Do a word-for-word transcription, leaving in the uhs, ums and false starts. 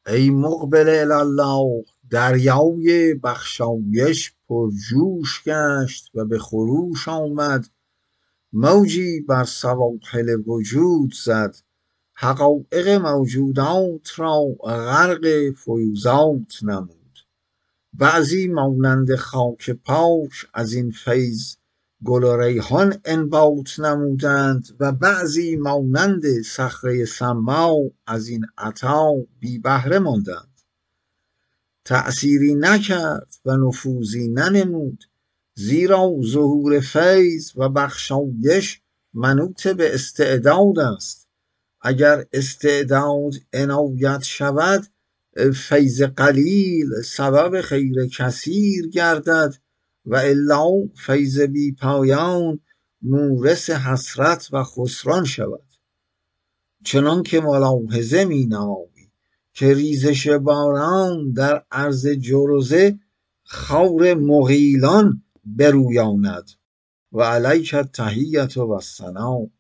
ای مقبل الله، دریای بخشایش پرجوش گشت و به خروش آمد، موجی بر سواحل وجود زد، حقایق موجودات را غرق فیوضات نمود. بعضی مانند خاک پاک از این فیض گل و ریحان انبات نمودند و بعضی مانند صخره صماء از این عطا بی بهره ماندند. تأثیری نکرد و نفوذی ننمود، زیرا ظهور فیض و بخشایش منوط به استعداد است. اگر استعداد عنایت شود، فیض قلیل سبب خیر کثیر گردد و الا فیض بی پایان مورث حسرت و خسران شود. چنان که ملاحظه می نمایی که ریزش باران در عرض جرزه خار مغیلان برویاند و علیک التحیة و الثنا.